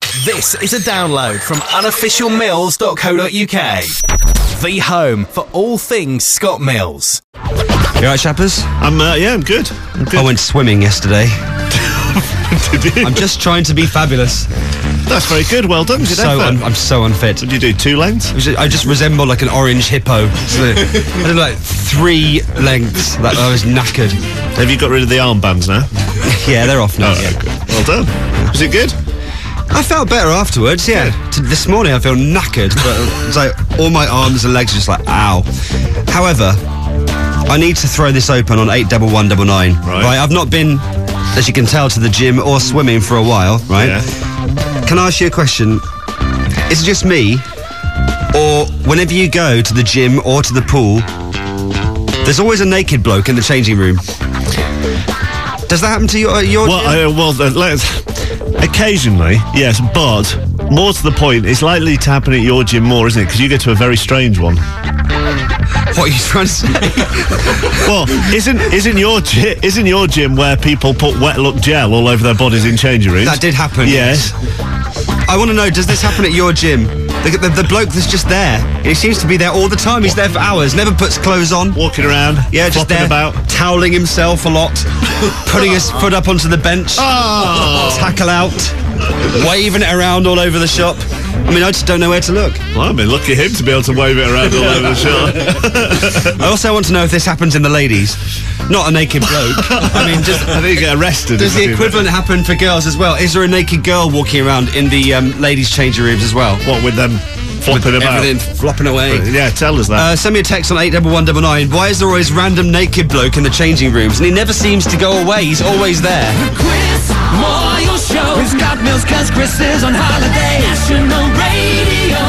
This is a download from unofficialmills.co.uk. The home for all things Scott Mills. You alright, chappers? I'm good. I went swimming yesterday. Did you? I'm just trying to be fabulous. That's very good. Well done. I'm so unfit. Did you do 2 lengths? I just resemble like an orange hippo. So I did like 3 lengths. That I was knackered. Have you got rid of the armbands now? Yeah, they're off now. Oh, yeah. Good. Well done. Was it good? I felt better afterwards, yeah. This morning I feel knackered, but it's like all my arms and legs are just like, ow. However, I need to throw this open on 81199. Right. I've not been, as you can tell, to the gym or swimming for a while, right? Yeah. Can I ask you a question? Is it just me, or whenever you go to the gym or to the pool, there's always a naked bloke in the changing room? Does that happen to your gym? Occasionally, yes, but more to the point, it's likely to happen at your gym more, isn't it? Because you go to a very strange one. What are you trying to say? Well, isn't your gym where people put wet look gel all over their bodies in changing rooms? That did happen. Yes. I want to know, does this happen at your gym? The bloke that's just there, he seems to be there all the time. He's there for hours, never puts clothes on. Walking around, just there, about. toweling himself a lot, putting his foot up onto the bench, tackle out, waving it around all over the shop. I mean, I just don't know where to look. Well, I mean, look at him to be able to wave it around all over the shop. I also want to know if this happens in the ladies. Not a naked bloke. I mean, just... I think you get arrested. Does the equivalent happen for girls as well? Is there a naked girl walking around in the ladies' changing rooms as well? What, with them flopping about? Everything flopping away. Yeah, tell us that. Send me a text on 81199. Why is there always random naked bloke in the changing rooms? And he never seems to go away. He's always there. Chris Moyle Show with Scott Mills, cause Chris is on holiday. National Radio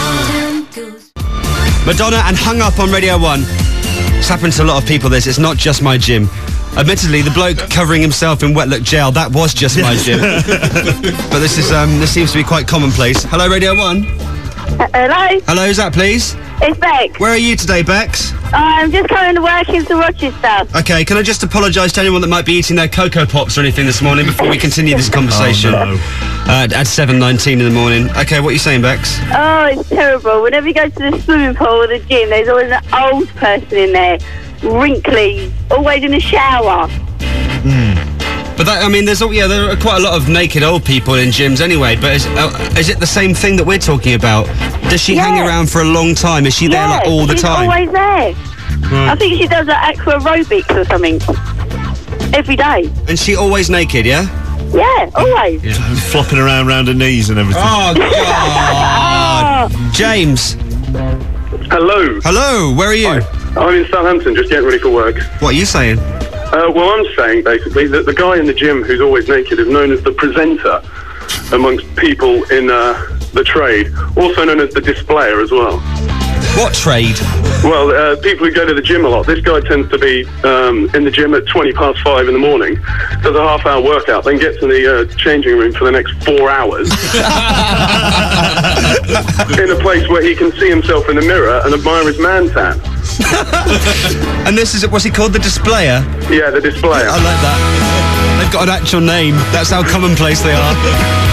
1. Madonna and Hung Up on Radio 1. It's happened to a lot of people, this. It's not just my gym. Admittedly, the bloke covering himself in wet look gel, that was just my gym. But this seems to be quite commonplace. Hello, Radio 1. Hello? Hello, who's that, please? It's Bex. Where are you today, Bex? I'm just coming to work into Rochester. Okay, can I just apologise to anyone that might be eating their Cocoa Pops or anything this morning before we continue this conversation? Oh, no. At 7:19 in the morning. Okay, what are you saying, Bex? Oh, it's terrible. Whenever you go to the swimming pool or the gym, there's always an old person in there, wrinkly, always in the shower. But that, I mean, there are quite a lot of naked old people in gyms anyway, but is it the same thing that we're talking about? Does she hang around for a long time? Is she there like all the time? She's always there. Right. I think she does aqua aerobics or something. Every day. And she always naked, yeah? Yeah, always. Yeah. Flopping around her knees and everything. Oh, God. James. Hello. Hello, where are you? Hi. I'm in Southampton, just getting ready for work. What are you saying? Well, I'm saying, basically, that the guy in the gym who's always naked is known as the presenter amongst people in the trade, also known as the displayer as well. What trade? Well, people who go to the gym a lot. This guy tends to be in the gym at 5:20 in the morning, does a half-hour workout, then gets in the changing room for the next 4 hours in a place where he can see himself in the mirror and admire his man tan. And this is, what's he called, the displayer? Yeah, the displayer. I like that. They've got an actual name. That's how commonplace they are.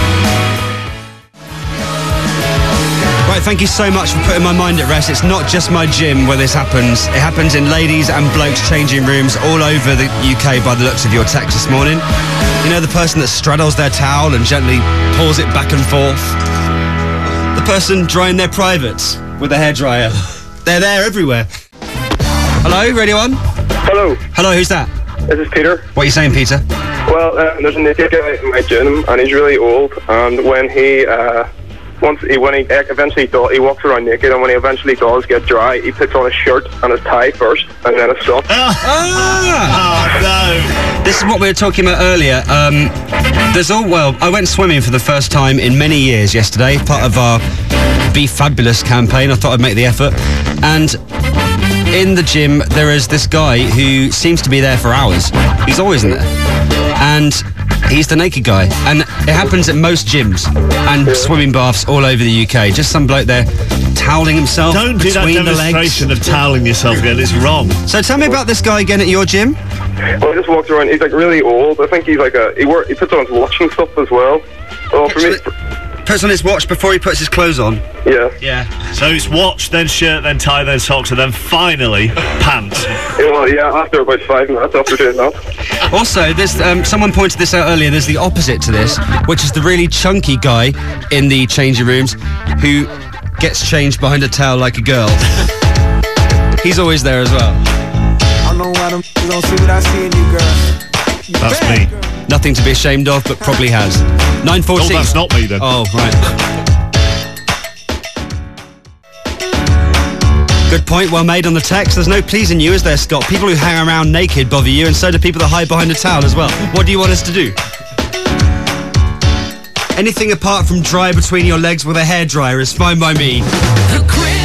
Right, thank you so much for putting my mind at rest. It's not just my gym where this happens. It happens in ladies' and blokes' changing rooms all over the UK by the looks of your text this morning. You know, the person that straddles their towel and gently pulls it back and forth. The person drying their privates with a hairdryer. They're there everywhere. Hello, Radio 1? Hello. Hello, who's that? This is Peter. What are you saying, Peter? Well, there's a naked guy in my gym, and he's really old. And when he walks around naked, and when he eventually does get dry, he puts on his shirt and his tie first, and then his socks. Oh, no. This is what we were talking about earlier. I went swimming for the first time in many years yesterday, part of our Be Fabulous campaign. I thought I'd make the effort. And in the gym, there is this guy who seems to be there for hours. He's always in there. And he's the naked guy. And it happens at most gyms and swimming baths all over the UK. Just some bloke there toweling himself Don't do that between the legs. demonstration of toweling yourself again. It's wrong. So tell me about this guy again at your gym. Well, he just walks around. He's like really old. I think he's like he puts on his watch and stuff as well. Well, for me, puts on his watch before he puts his clothes on. Yeah. Yeah. So it's watch, then shirt, then tie, then socks, and then finally pants. Well, yeah, after about 5 minutes after doing that. Also, there's someone pointed this out earlier. There's the opposite to this, which is the really chunky guy in the changing rooms who gets changed behind a towel like a girl. He's always there as well. I don't know why them don't see what I see in you, girl. That's me. Nothing to be ashamed of, but probably has. 9:14. Oh, that's not me then. Oh, right. Good point, well made on the text. There's no pleasing you, is there, Scott? People who hang around naked bother you, and so do people that hide behind a towel as well. What do you want us to do? Anything apart from dry between your legs with a hairdryer is fine by me. The